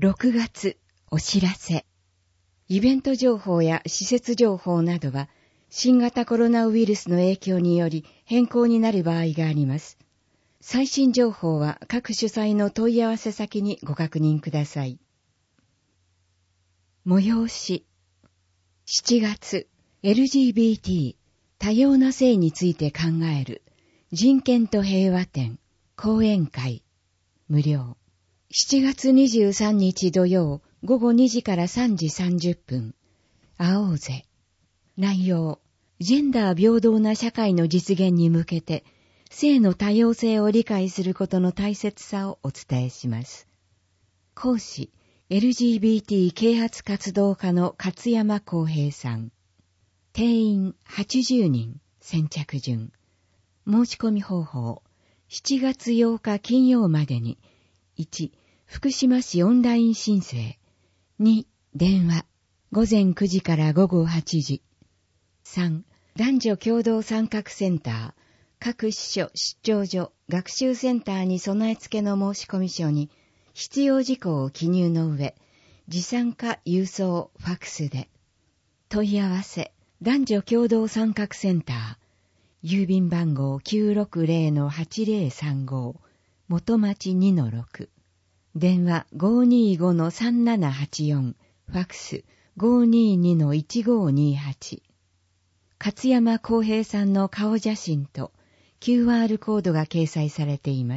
6月お知らせ。イベント情報や施設情報などは新型コロナウイルスの影響により変更になる場合があります。最新情報は各主催の問い合わせ先にご確認ください。催し。7月 LGBT 多様な性について考える人権と平和展講演会無料。7月23日土曜午後2時から3時30分。会おうぜ。内容。ジェンダー平等な社会の実現に向けて、性の多様性を理解することの大切さをお伝えします。講師、LGBT 啓発活動家の勝山康平さん。定員80人、先着順。申し込み方法。7月8日金曜までに、1、福島市オンライン申請。2、電話。午前9時から午後8時。3、男女共同参画センター。各支所、出張所、学習センターに備え付けの申込書に、必要事項を記入の上、持参か郵送、ファクスで。問い合わせ、男女共同参画センター。郵便番号 960-8035。元町 2-6。電話 525-3784。ファクス 522-1528。勝山康平さんの顔写真と QR コードが掲載されています。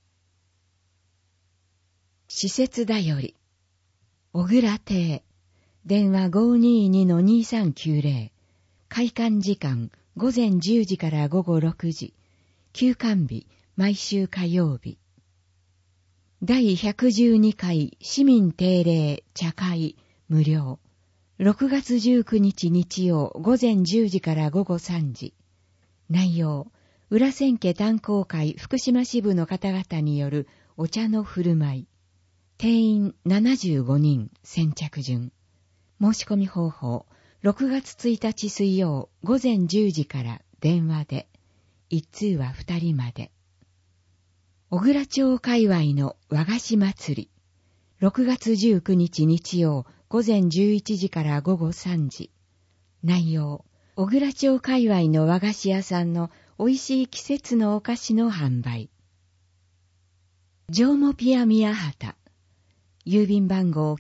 施設だより。小倉邸。電話 522-2390。開館時間午前10時から午後6時。休館日毎週火曜日。第112回市民定例茶会無料。6月19日日曜午前10時から午後3時。内容、裏千家炭鉱会福島支部の方々によるお茶の振る舞い。定員75人、先着順。申し込み方法、6月1日水曜午前10時から電話で。一通は2人まで。小倉町界隈の和菓子祭り。6月19日日曜午前11時から午後3時。内容、小倉町界隈の和菓子屋さんの美味しい季節のお菓子の販売。上もピア宮畑。郵便番号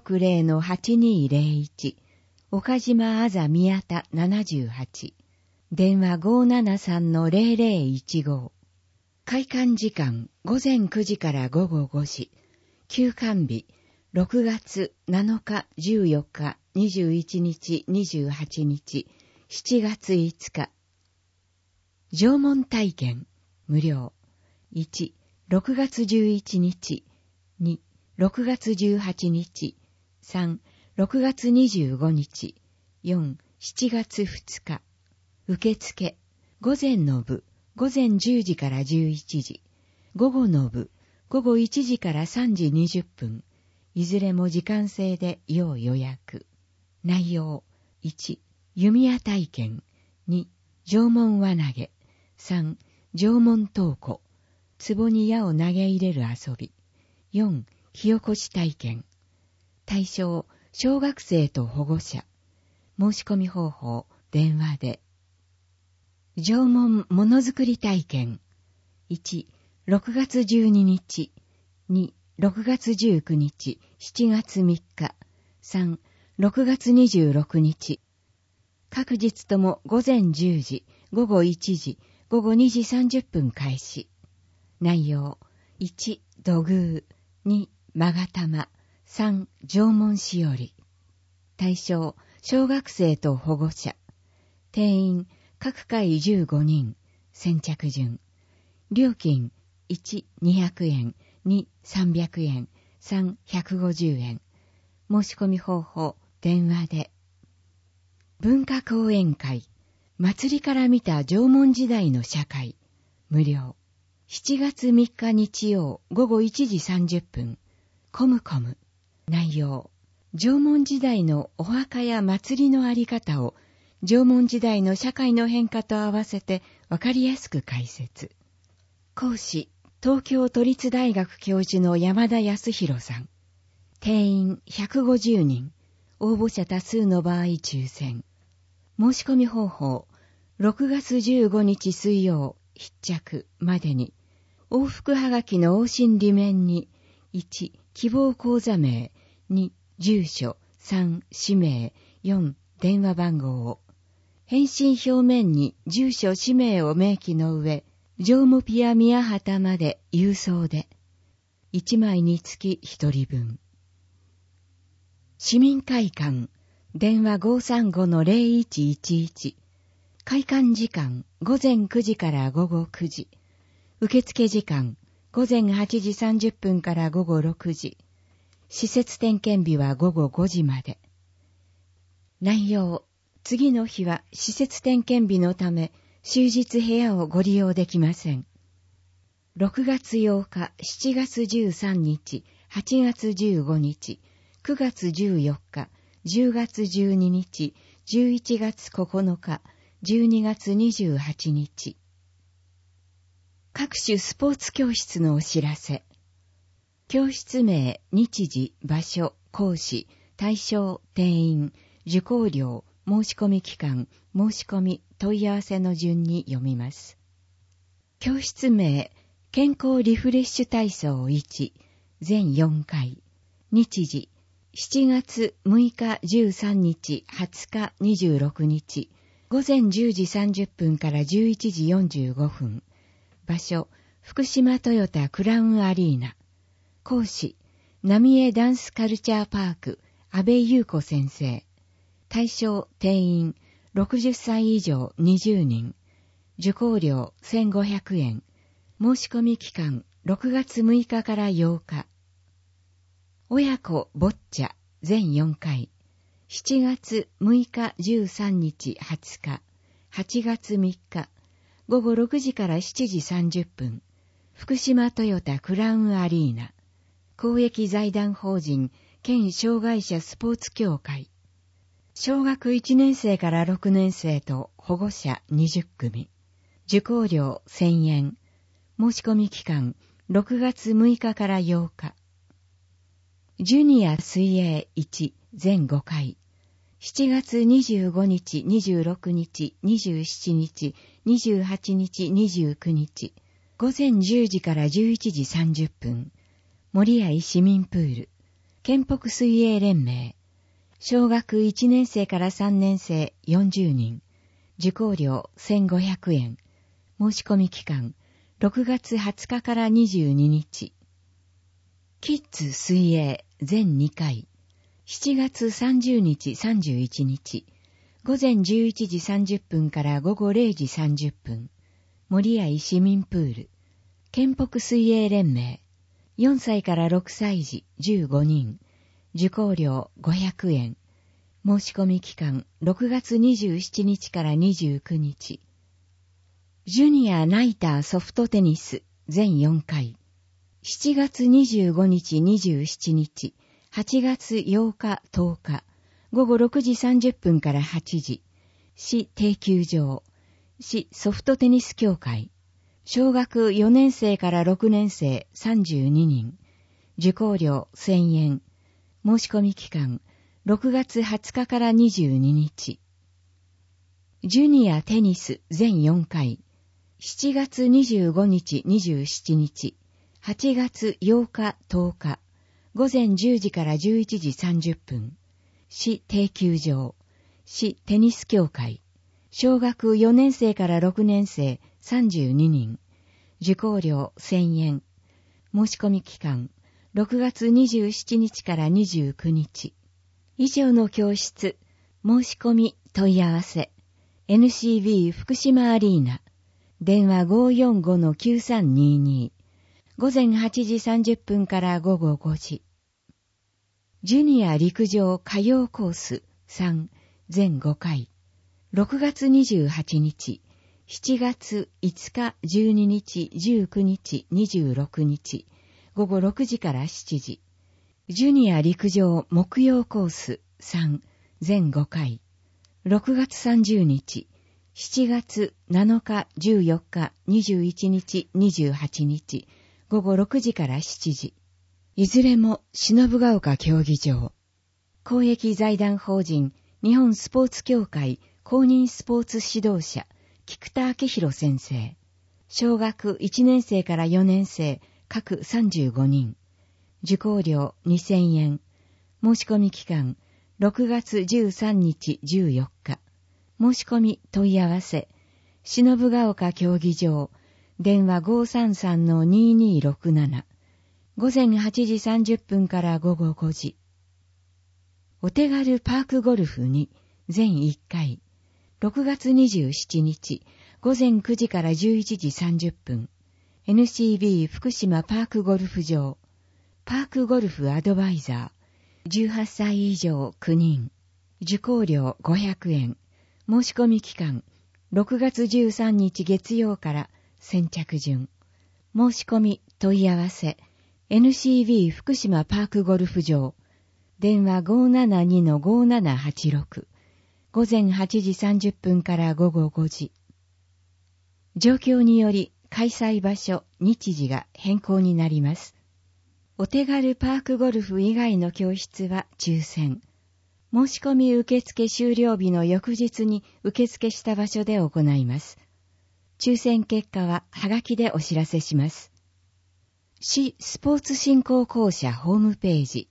960-8201。岡島あざ宮田78。電話 573-0015。開館時間午前9時から午後5時。休館日6月7日、14日、21日、28日、7月5日。縄文体験無料。1、6月11日。2、6月18日。3、6月25日。4、7月2日。受付。午前の部。午前10時から11時。午後の部。午後1時から3時20分。いずれも時間制で要予約。内容。1、弓矢体験。2、縄文輪投げ。3、縄文投壺。壺に矢を投げ入れる遊び。4、火起こし体験。対象、小学生と保護者。申し込み方法、電話で。縄文ものづくり体験。1、6月12日。2、6月19日、7月3日。3、6月26日。各日とも午前10時、午後1時、午後2時30分開始。内容。1、土偶。2、勾玉。3、縄文しおり。対象、小学生と保護者。定員、各回15人。先着順。料金、1、200円。2、300円。3、150円。申し込み方法、電話で。文化講演会。祭りから見た縄文時代の社会。無料。7月3日日曜午後1時30分。コムコム。内容。縄文時代のお墓や祭りのあり方を縄文時代の社会の変化と合わせてわかりやすく解説。講師、東京都立大学教授の山田康弘さん。 定員150人、応募者多数の場合抽選。申し込み方法、6月15日水曜必着までに、往復はがきの往診裏面に、1、希望口座名、2、住所、3、氏名、4、電話番号を。返信表面に住所氏名を明記の上、上務ピア宮畑まで郵送で、1枚につき1人分。市民会館、電話 535-0111、開館時間午前9時から午後9時、受付時間午前8時30分から午後6時、施設点検日は午後5時まで。内容、次の日は施設点検日のため、終日部屋をご利用できません。6月8日、7月13日、8月15日、9月14日、10月12日、11月9日、12月28日。各種スポーツ教室のお知らせ。教室名、日時、場所、講師、対象、定員、受講料、申し込み期間、申し込み、問い合わせの順に読みます。教室名、健康リフレッシュ体操1、全4回。日時、7月6日13日20日26日、午前10時30分から11時45分。場所、福島トヨタクラウンアリーナ。講師、浪江ダンスカルチャーパーク、安部優子先生。対象、定員、60歳以上20人。受講料1500円。申し込み期間、6月6日から8日。親子ボッチャ、全4回。7月6日13日20日。8月3日。午後6時から7時30分。福島トヨタクラウンアリーナ。公益財団法人県障害者スポーツ協会。小学1年生から6年生と保護者20組。受講料1000円。申し込み期間6月6日から8日。ジュニア水泳1全5回。7月25日、26日、27日、28日、29日。午前10時から11時30分。森合市民プール。県北水泳連盟。小学1年生から3年生40人。受講料1500円。申し込み期間6月20日から22日。キッズ水泳全2回。7月30日31日。午前11時30分から午後0時30分。森合市民プール。県北水泳連盟。4歳から6歳児15人。受講料500円。申し込み期間6月27日から29日。ジュニアナイターソフトテニス全4回。7月25日27日。8月8日10日。午後6時30分から8時。市定休場。市ソフトテニス協会。小学4年生から6年生32人。受講料1000円。申し込み期間6月20日から22日。ジュニアテニス全4回。7月25日27日。8月8日10日。午前10時から11時30分。市定休場。市テニス協会。小学4年生から6年生32人。受講料1000円。申し込み期間6月27日から29日。以上の教室、申し込み問い合わせ。NCB 福島アリーナ。電話 545-9322。午前8時30分から午後5時。ジュニア陸上歌謡コース3全5回。6月28日、7月5日12日19日26日。午後6時から7時。ジュニア陸上木曜コース3全5回。6月30日、7月7日14日21日28日。午後6時から7時。 いずれも忍ヶ丘競技場。公益財団法人日本スポーツ協会公認スポーツ指導者菊田明宏先生。小学1年生から4年生各35人。受講料2000円。申し込み期間6月13日14日。申し込み問い合わせ。忍ヶ丘競技場。電話 533-2267。午前8時30分から午後5時。お手軽パークゴルフに全1回。6月27日午前9時から11時30分。NCB 福島パークゴルフ場。パークゴルフアドバイザー。18歳以上9人。受講料500円。申し込み期間6月13日月曜から先着順。申し込み問い合わせ。NCB 福島パークゴルフ場。電話 572-5786。午前8時30分から午後5時。状況により開催場所、日時が変更になります。お手軽パークゴルフ以外の教室は抽選。申し込み受付終了日の翌日に受付した場所で行います。抽選結果ははがきでお知らせします。市スポーツ振興公社ホームページ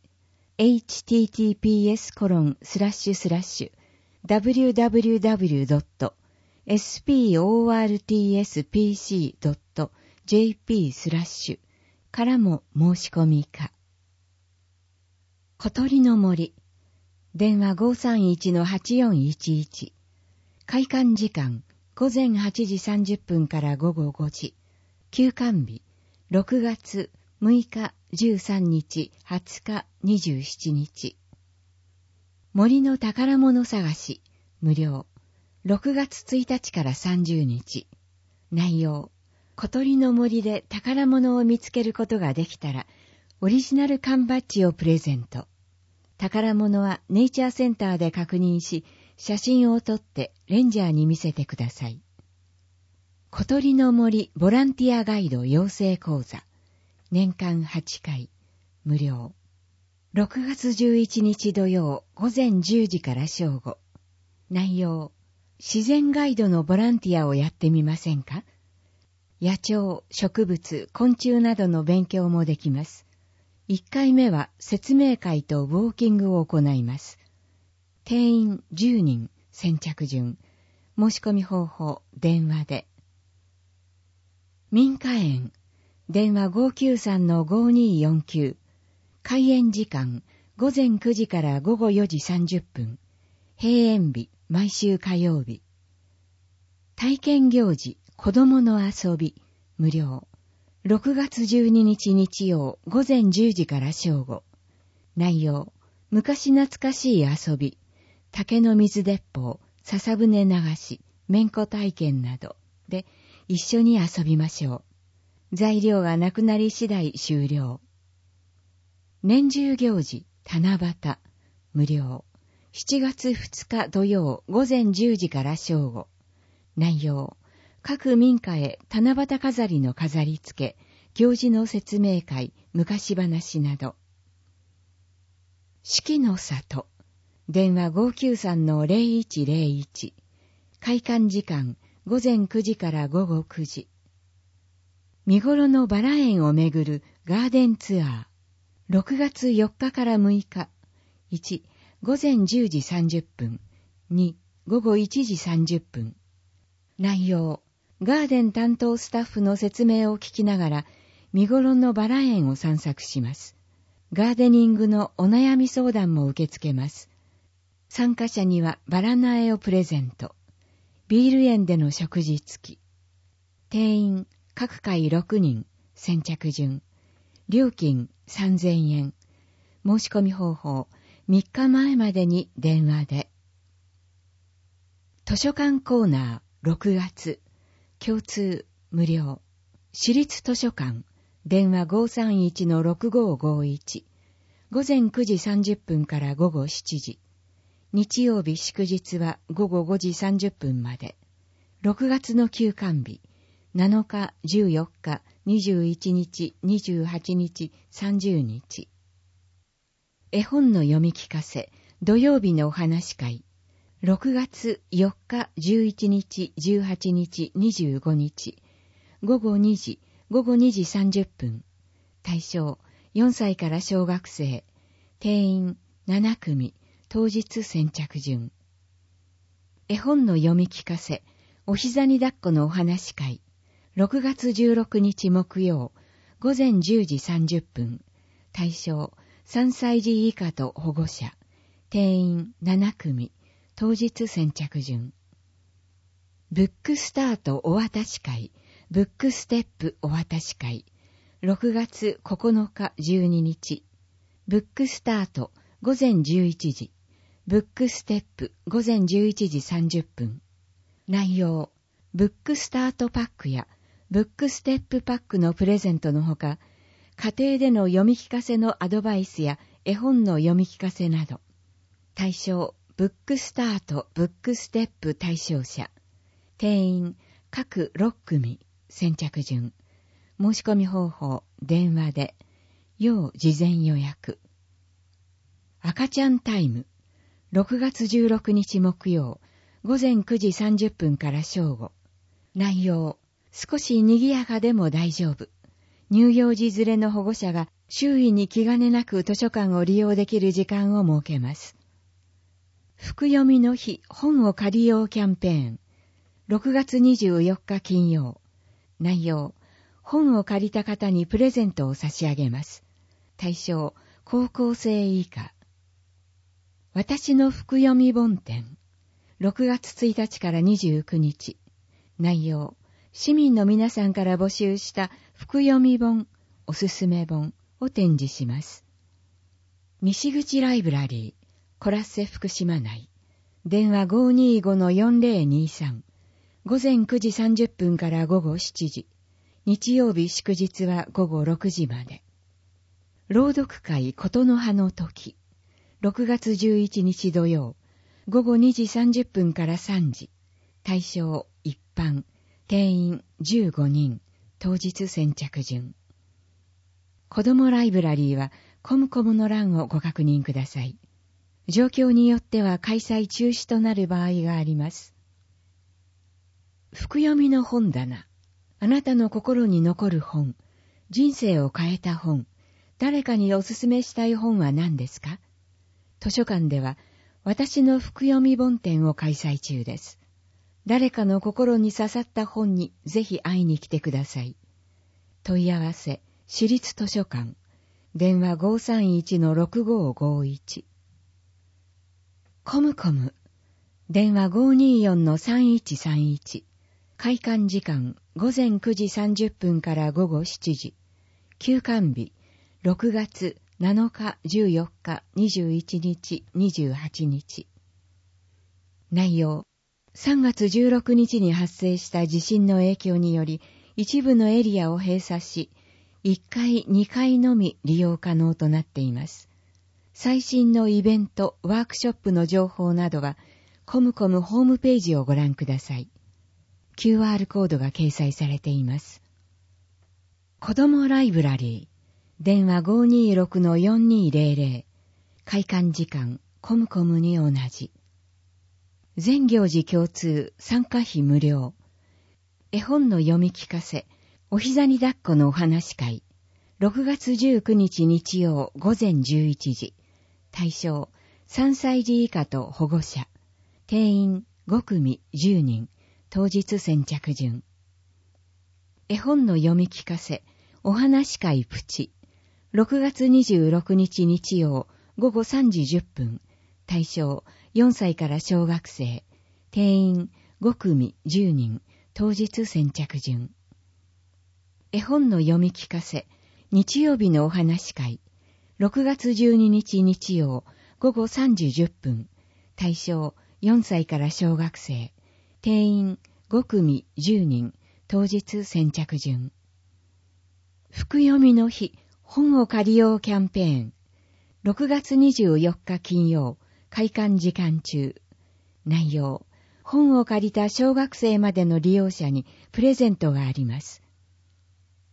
https://www.sportspc.jp/ からも申し込みか。小鳥の森。電話 531-8411。開館時間午前8時30分から午後5時。休館日6月6日13日20日27日。森の宝物探し無料。6月1日から30日。内容。小鳥の森で宝物を見つけることができたらオリジナル缶バッジをプレゼント。宝物はネイチャーセンターで確認し、写真を撮ってレンジャーに見せてください。小鳥の森ボランティアガイド養成講座。年間8回。無料。6月11日土曜午前10時から正午。内容。自然ガイドのボランティアをやってみませんか？野鳥、植物、昆虫などの勉強もできます。1回目は説明会とウォーキングを行います。定員10人、先着順。申し込み方法、電話で。民家園、電話 593-5249。開園時間、午前9時から午後4時30分。閉園日、毎週火曜日。体験行事、子供の遊び、無料。6月12日日曜午前10時から正午。内容、昔懐かしい遊び、竹の水鉄砲、笹舟流し、めんこ体験などで一緒に遊びましょう。材料がなくなり次第終了。年中行事、七夕、無料。7月2日土曜午前10時から正午。内容、各民家へ七夕飾りの飾り付け、行事の説明会、昔話など。四季の里。電話 593-0101。開館時間、午前9時から午後9時。見頃のバラ園をめぐるガーデンツアー。6月4日から6日。1、午前10時30分。2、午後1時30分。内容。ガーデン担当スタッフの説明を聞きながら、見頃のバラ園を散策します。ガーデニングのお悩み相談も受け付けます。参加者にはバラ苗をプレゼント。ビール園での食事付き。定員、各回6人、先着順。料金3000円。申し込み方法、3日前までに電話で。図書館コーナー、6月。共通、無料。私立図書館、電話 531-6551。午前9時30分から午後7時。日曜日祝日は午後5時30分まで。6月の休館日、7日、14日、 21日、28日、30日。絵本の読み聞かせ、土曜日のお話会。6月4日、11日、18日、25日。午後2時30分。対象、4歳から小学生。定員7組。当日先着順。絵本の読み聞かせ、お膝に抱っこのお話会。6月16日木曜、午前10時30分。対象、3歳児以下と保護者。定員7組。当日先着順。ブックスタートお渡し会。ブックステップお渡し会。6月9日12日。ブックスタート午前11時。ブックステップ午前11時30分。内容、ブックスタートパックやブックステップパックのプレゼントのほか、家庭での読み聞かせのアドバイスや絵本の読み聞かせなど。対象、ブックスタート、ブックステップ対象者。定員、各6組、先着順。申し込み方法、電話で。要事前予約。赤ちゃんタイム。6月16日木曜、午前9時30分から正午。内容、少し賑やかでも大丈夫。乳幼児連れの保護者が周囲に気兼ねなく図書館を利用できる時間を設けます。福読みの日本を借りようキャンペーン。6月24日金曜。内容、本を借りた方にプレゼントを差し上げます。対象、高校生以下。私の福読み本展。6月1日から29日。内容、市民の皆さんから募集した福読み本、おすすめ本を展示します。西口ライブラリー、コラッセ福島内。電話 525-4023。午前9時30分から午後7時。日曜日祝日は午後6時まで。朗読会琴の葉の時。6月11日土曜、午後2時30分から3時。対象一般。定員15人。当日先着順。子どもライブラリーはコムコムの欄をご確認ください。状況によっては開催中止となる場合があります。福読みの本棚。あなたの心に残る本。人生を変えた本。誰かにおすすめしたい本は何ですか？図書館では私の福読み本展を開催中です。誰かの心に刺さった本にぜひ会いに来てください。問い合わせ、市立図書館。電話 531-6551。コムコム。電話 524-3131。開館時間午前9時30分から午後7時。休館日6月7日、14日、21日、28日。内容、3月16日に発生した地震の影響により、一部のエリアを閉鎖し、1階、2階のみ利用可能となっています。最新のイベント、ワークショップの情報などは、コムコムホームページをご覧ください。QR コードが掲載されています。子どもライブラリー。電話 526-4200。開館時間、コムコムに同じ。全行事共通、参加費無料。絵本の読み聞かせ、お膝に抱っこのお話会。6月19日日曜午前11時。対象、3歳児以下と保護者。定員5組10人。当日先着順。絵本の読み聞かせ、お話会プチ。6月26日日曜午後3時10分。対象4歳から小学生。定員5組10人。当日先着順。絵本の読み聞かせ、日曜日のお話会。6月12日日曜午後3時10分。対象4歳から小学生。定員5組10人。当日先着順。福読みの日本を借りようキャンペーン。6月24日金曜、開館時間中。内容、本を借りた小学生までの利用者にプレゼントがあります。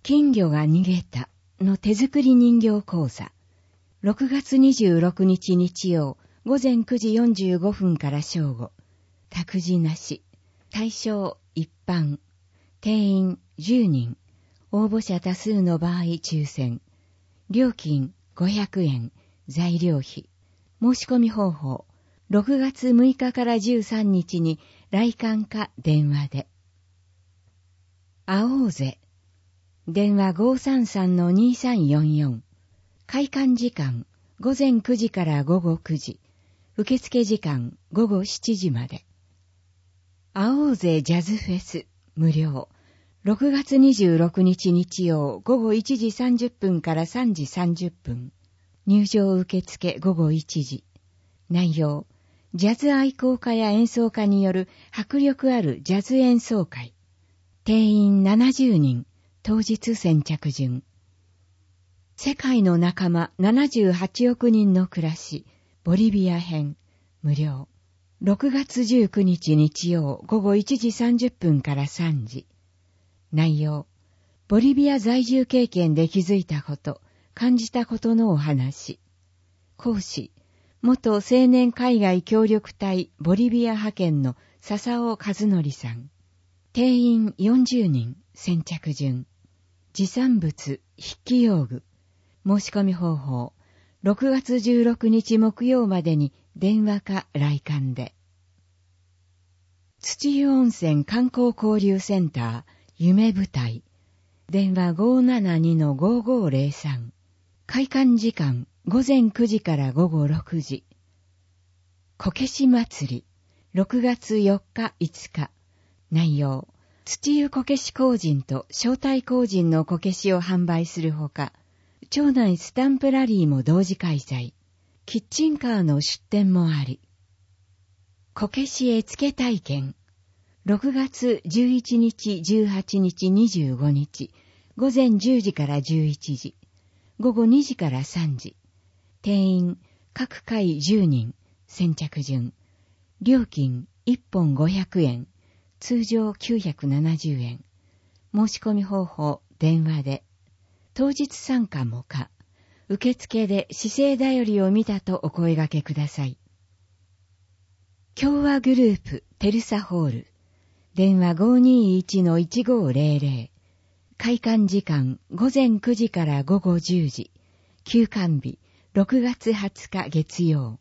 金魚が逃げたの手作り人形講座。6月26日日曜午前9時45分から正午。託児なし。対象一般。定員10人。応募者多数の場合抽選。料金500円。材料費。申し込み方法。6月6日から13日に来館か電話で。会おうぜ。電話 533-2344。開館時間午前9時から午後9時。受付時間午後7時まで。会おうぜジャズフェス無料。6月26日日曜午後1時30分から3時30分。入場受付午後1時。内容。ジャズ愛好家や演奏家による迫力あるジャズ演奏会。定員70人。当日先着順。世界の仲間78億人の暮らし。ボリビア編。無料。6月19日日曜午後1時30分から3時。内容。ボリビア在住経験で気づいたこと、感じたことのお話。講師。元青年海外協力隊ボリビア派遣の笹尾和則さん。定員40人。先着順。持参物、筆記用具。申し込み方法。6月16日木曜までに電話か来館で。土湯温泉観光交流センター夢舞台。電話 572-5503。開館時間午前9時から午後6時。こけし祭り。6月4日5日。内容。土湯こけし工人と招待工人のこけしを販売するほか、町内スタンプラリーも同時開催。キッチンカーの出店もあり。こけし絵付け体験。6月11日、18日、25日。午前10時から11時。午後2時から3時。定員、各回10人。先着順。料金、1本500円。通常970円。申し込み方法、電話で。当日参加も可。受付で姿勢だよりを見たとお声掛けください。共和グループ、テルサホール。電話 521-1500。開館時間、午前9時から午後10時。休館日、6月20日月曜。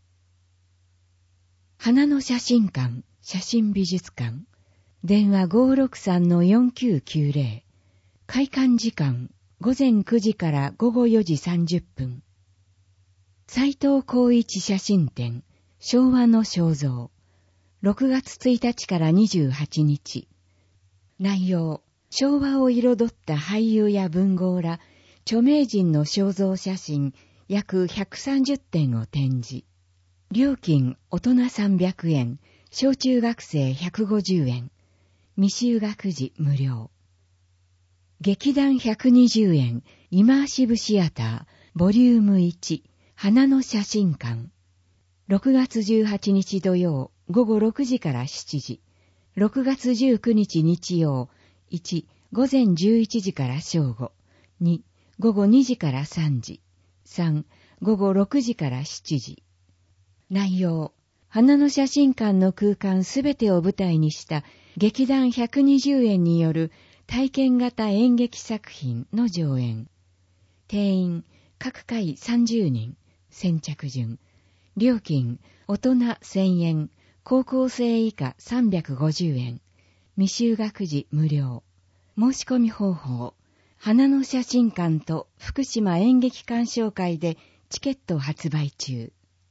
花の写真館、写真美術館。電話 563-4990。開館時間、午前9時から午後4時30分。斉藤浩一写真展、昭和の肖像。6月1日から28日。内容、昭和を彩った俳優や文豪ら、著名人の肖像写真約130点を展示。料金、大人300円、小中学生150円。未就学時無料。劇団120円、イマーシブシアター、ボリューム1、花の写真館。6月18日土曜、午後6時から7時。6月19日日曜、1、午前11時から正午。2、午後2時から3時。3、午後6時から7時。内容、花の写真館の空間すべてを舞台にした劇団120円による体験型演劇作品の上演。定員、各回30人。先着順。料金、大人1000円。高校生以下350円。未就学時無料。申し込み方法。花の写真館と福島演劇鑑賞会でチケット発売中。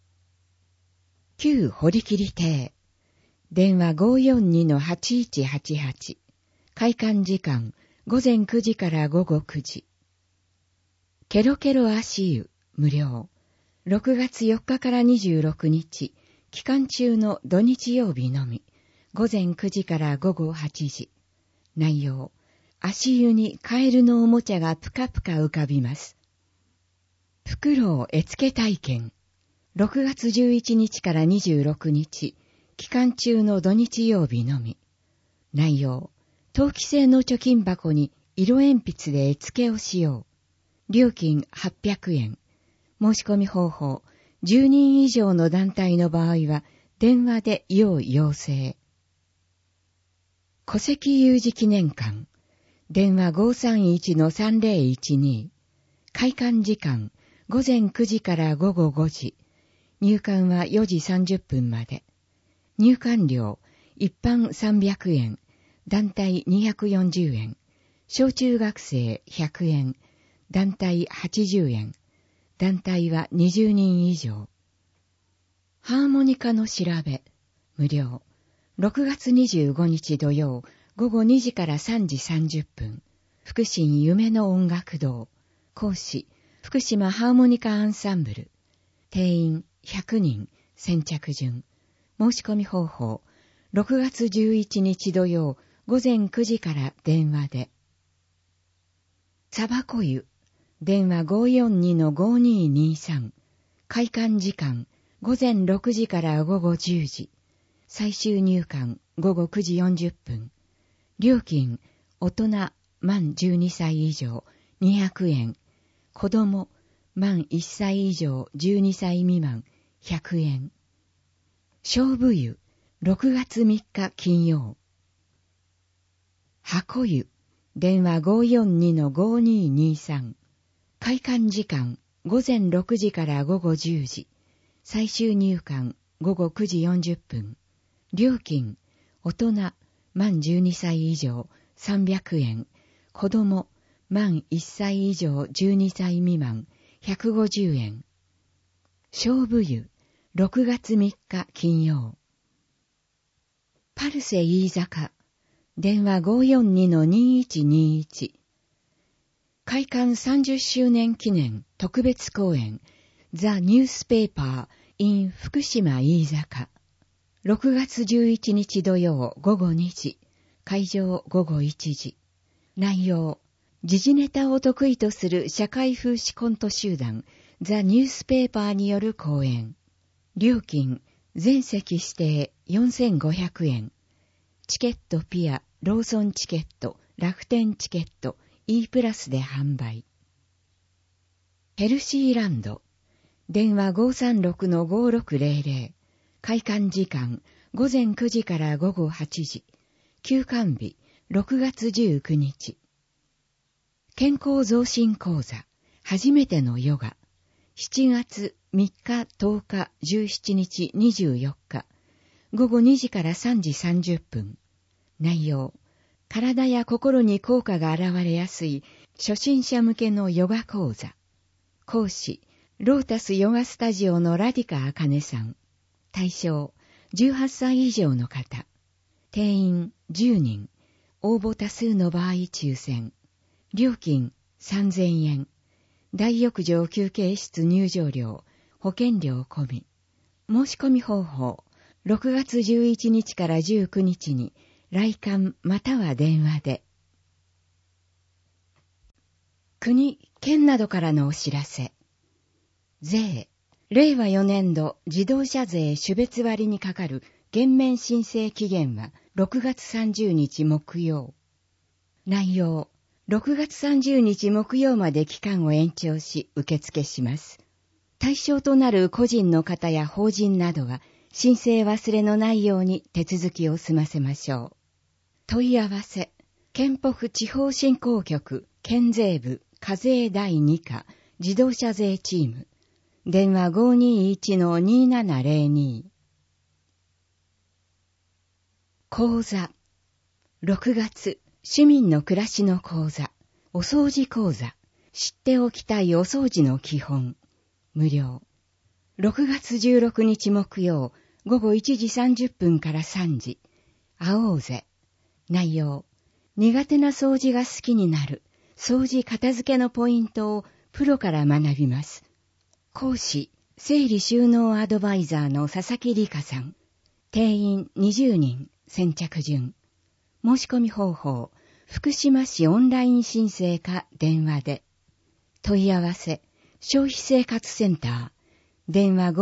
旧堀切亭。電話 542-8188。開館時間、午前9時から午後9時。ケロケロ足湯、無料。6月4日から26日、期間中の土日曜日のみ。午前9時から午後8時。内容、足湯にカエルのおもちゃがぷかぷか浮かびます。フクロウ絵付け体験。6月11日から26日、期間中の土日曜日のみ。内容、陶器製の貯金箱に色鉛筆で絵付けをしよう。料金800円。申し込み方法。10人以上の団体の場合は、電話で要請。戸籍有事記念館。電話 531-3012。開館時間、午前9時から午後5時。入館は4時30分まで。入館料、一般300円。団体240円。小中学生100円。団体80円。団体は20人以上。ハーモニカの調べ、無料。6月25日土曜、午後2時から3時30分。福神夢の音楽堂。講師、福島ハーモニカアンサンブル。定員100人、先着順。申し込み方法。6月11日土曜、午前9時から電話で。サバコ湯。電話 542-5223。開館時間、午前6時から午後10時。最終入館、午後9時40分。料金、大人、満12歳以上、200円。子供、満1歳以上、12歳未満、100円。勝負湯、6月3日金曜。箱湯、電話 542-5223。開館時間、午前6時から午後10時。最終入館、午後9時40分。料金、大人、満12歳以上、300円。子供、満1歳以上、12歳未満、150円。勝負湯、6月3日金曜。パルセ飯坂、電話 542-2121。開館30周年記念特別公演、ザ・ニュースペーパー in 福島飯坂。6月11日土曜午後2時、会場午後1時。内容、時事ネタを得意とする社会風刺コント集団、ザ・ニュースペーパーによる講演。料金、全席指定4500円。チケットピア、ローソンチケット、楽天チケット、E プラスで販売。ヘルシーランド。電話 536-5600。開館時間、午前9時から午後8時。休館日、6月19日。健康増進講座、初めてのヨガ。7月3日、10日、17日、24日。午後2時から3時30分。内容、体や心に効果が現れやすい初心者向けのヨガ講座。講師、ロータスヨガスタジオのラディカ・アカネさん。対象、18歳以上の方。定員10人。応募多数の場合抽選。料金3000円。大浴場休憩室入場料、保険料込み。申し込み方法。6月11日から19日に来館または電話で。国、県などからのお知らせ。税。令和4年度自動車税種別割にかかる減免申請期限は6月30日木曜。内容。6月30日木曜まで期間を延長し受付します。対象となる個人の方や法人などは申請忘れのないように手続きを済ませましょう。問い合わせ。県北地方振興局県税部課税第2課自動車税チーム。電話 521-2702。講座。6月、市民の暮らしの講座。お掃除講座。知っておきたいお掃除の基本。無料。6月16日木曜、午後1時30分から3時。会おうぜ。内容。苦手な掃除が好きになる。掃除片付けのポイントをプロから学びます。講師、整理収納アドバイザーの佐々木里香さん。定員20人、先着順。申し込み方法、福島市オンライン申請か電話で。問い合わせ、消費生活センター。電話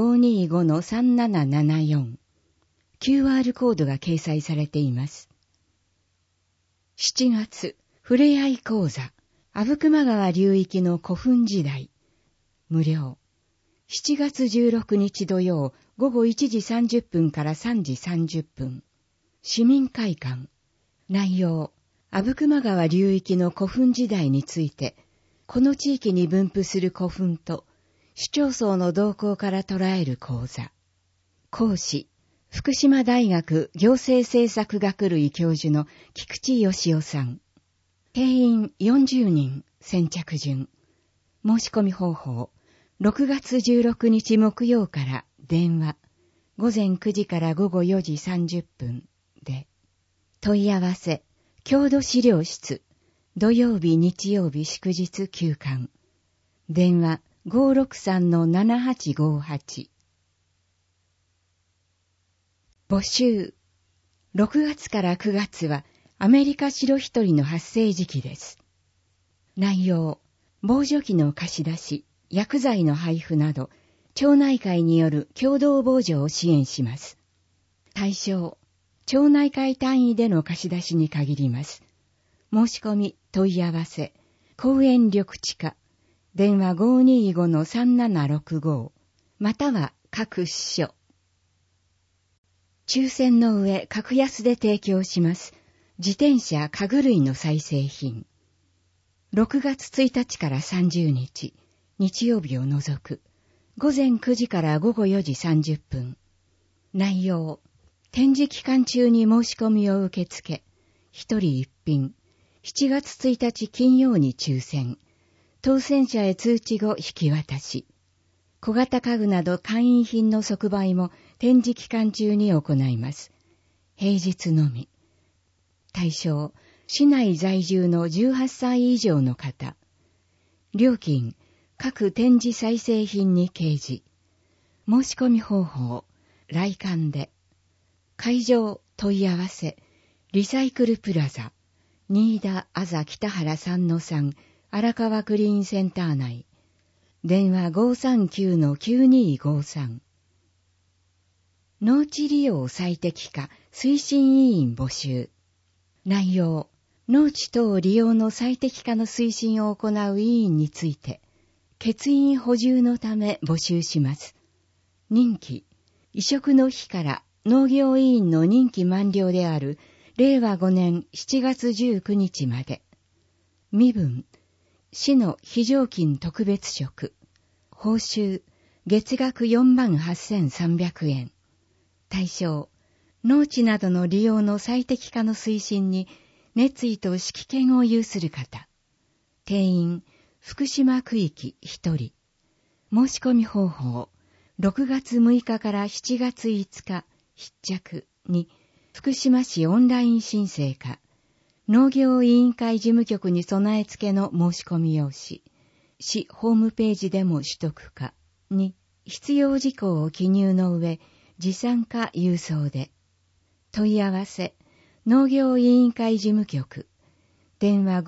525-3774。QR コードが掲載されています。7月、 ふれあい講座、阿武隈川流域の古墳時代、無料。7月16日土曜、午後1時30分から3時30分。市民会館。内容、阿武隈川流域の古墳時代について、この地域に分布する古墳と、市町村の動向から捉える講座。講師、福島大学行政政策学類教授の菊池義雄さん。定員40人、先着順。申し込み方法、6月16日木曜から電話、午前9時から午後4時30分で。問い合わせ、郷土資料室、土曜日日曜日祝日休館。電話 563-7858。募集。6月から9月はアメリカ白一人の発生時期です。内容、防除機の貸し出し、薬剤の配布など、町内会による共同防除を支援します。対象、町内会単位での貸し出しに限ります。申し込み、問い合わせ、公園緑地課、電話 525-3765、または各支所。抽選の上、格安で提供します。自転車家具類の再生品。6月1日から30日、日曜日を除く、午前9時から午後4時30分。内容、展示期間中に申し込みを受け付け、一人一品、7月1日金曜に抽選、当選者へ通知後引き渡し、小型家具など簡易品の即売も展示期間中に行います。平日のみ。対象、市内在住の18歳以上の方。料金、各展示再生品に掲示。申し込み方法、来館で。会場、問い合わせ、リサイクルプラザ、新田あざ北原 3-3、荒川クリーンセンター内。電話 539-9253。農地利用最適化推進委員募集。内容、農地等利用の最適化の推進を行う委員について、欠員補充のため募集します。任期、移植の日から農業委員の任期満了である令和5年7月19日まで。身分、市の非常勤特別職。報酬、月額48,300円。対象、農地などの利用の最適化の推進に熱意と指揮権を有する方。定員、福島区域1人。申し込み方法、6月6日から7月5日、必着に、福島市オンライン申請課。農業委員会事務局に備え付けの申し込み用紙。市ホームページでも取得か。に、必要事項を記入の上、持参か郵送で。問い合わせ、農業委員会事務局。電話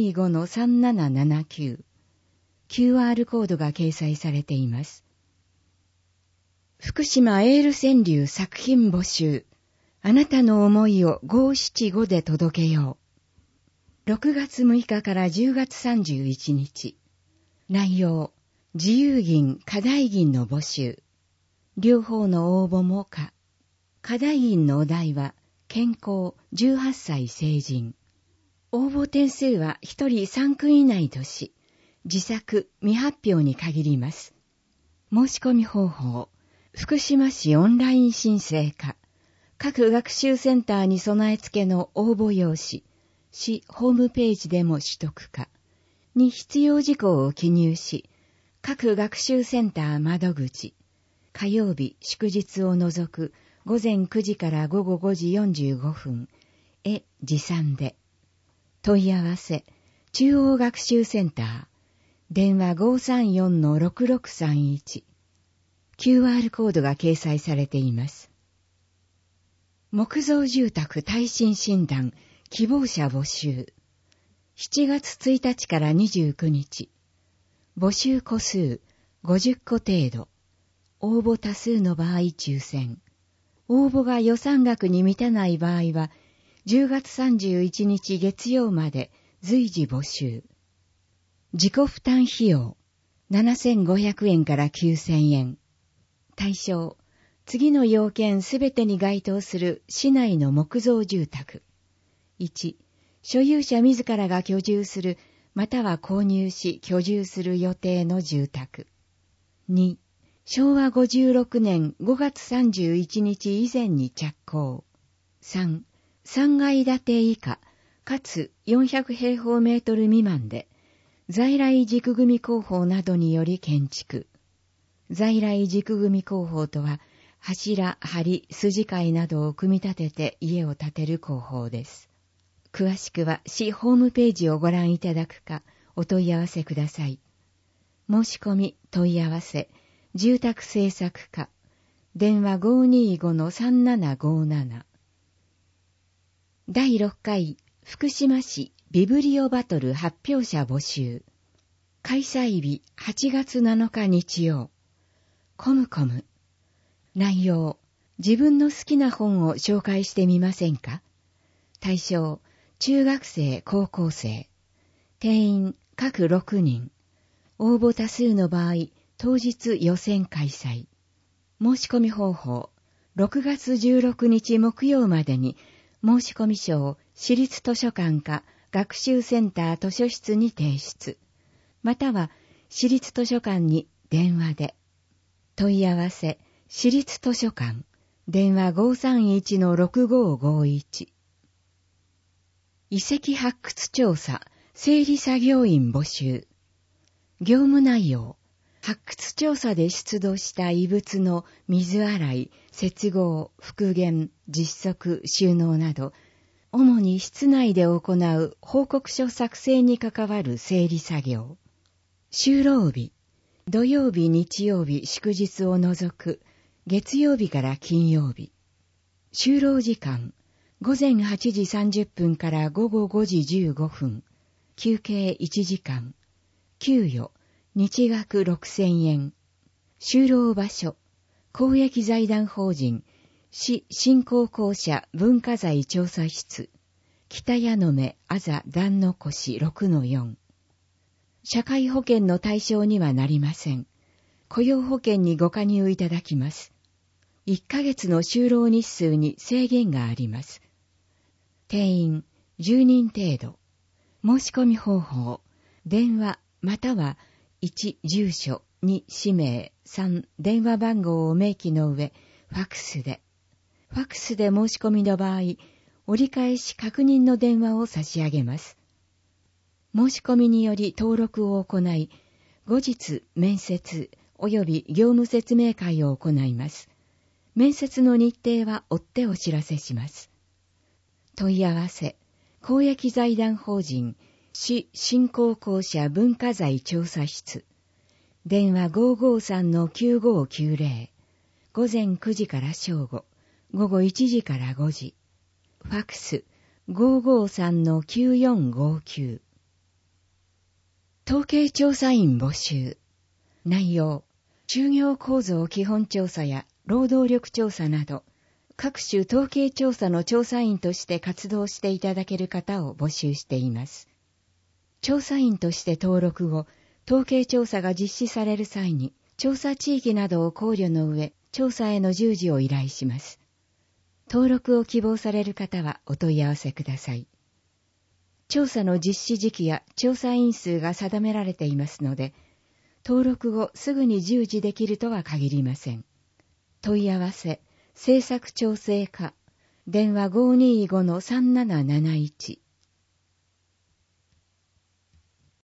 525-3779。QR コードが掲載されています。福島エール川柳作品募集。あなたの思いを575で届けよう。6月6日から10月31日。内容、自由銀、課題銀の募集。両方の応募も可。課題銀のお題は、健康、18歳成人。応募点数は1人3句以内とし、自作、未発表に限ります。申し込み方法、福島市オンライン申請課。各学習センターに備え付けの応募用紙、市ホームページでも取得か、に必要事項を記入し、各学習センター窓口、火曜日祝日を除く午前9時から午後5時45分へ持参で。問い合わせ、中央学習センター、電話 534-6631。QR コードが掲載されています。木造住宅耐震診断希望者募集。7月1日から29日。募集個数50個程度。応募多数の場合抽選。応募が予算額に満たない場合は、10月31日月曜まで随時募集。自己負担費用、7500円から9000円。対象、次の要件すべてに該当する市内の木造住宅。1、所有者自らが居住する、または購入し居住する予定の住宅。2、昭和56年5月31日以前に着工。3、3階建て以下、かつ400平方メートル未満で、在来軸組工法などにより建築。在来軸組工法とは、柱、梁、筋階などを組み立てて家を建てる工法です。詳しくは市ホームページをご覧いただくか、お問い合わせください。申し込み、問い合わせ、住宅政策課、電話 525-3757。第6回、福島市ビブリオバトル発表者募集。開催日8月7日日曜。コムコム。内容、自分の好きな本を紹介してみませんか？対象、中学生、高校生。定員、各6人。応募多数の場合、当日予選開催。申し込み方法、6月16日木曜までに、申し込み書を市立図書館か学習センター図書室に提出。または、市立図書館に電話で。問い合わせ、市立図書館、電話 531-6551。遺跡発掘調査、整理作業員募集。業務内容、発掘調査で出土した遺物の水洗い、接合、復元、実測、収納など、主に室内で行う報告書作成に関わる整理作業。就労日、土曜日、日曜日、祝日を除く、月曜日から金曜日。就労時間、午前8時30分から午後5時15分。休憩1時間。給与、日額6000円。就労場所、公益財団法人、市振興公社文化財調査室。北谷野目あざ段の越 6-4。社会保険の対象にはなりません。雇用保険にご加入いただきます。1ヶ月の就労日数に制限があります。定員10人程度。申し込み方法、電話または1、住所、2、氏名、3、電話番号を明記の上、ファクスで。ファクスで申し込みの場合、折り返し確認の電話を差し上げます。申し込みにより登録を行い、後日面接及び業務説明会を行います。面接の日程は追ってお知らせします。問い合わせ、公益財団法人、市振興公社文化財調査室。電話 553-9590。午前9時から正午、午後1時から5時。ファクス 553-9459。統計調査員募集。内容、就業構造基本調査や労働力調査など、各種統計調査の調査員として活動していただける方を募集しています。調査員として登録後、統計調査が実施される際に、調査地域などを考慮の上、調査への従事を依頼します。登録を希望される方はお問い合わせください。調査の実施時期や調査員数が定められていますので、登録後すぐに従事できるとは限りません。問い合わせ、政策調整課、電話 525-3771。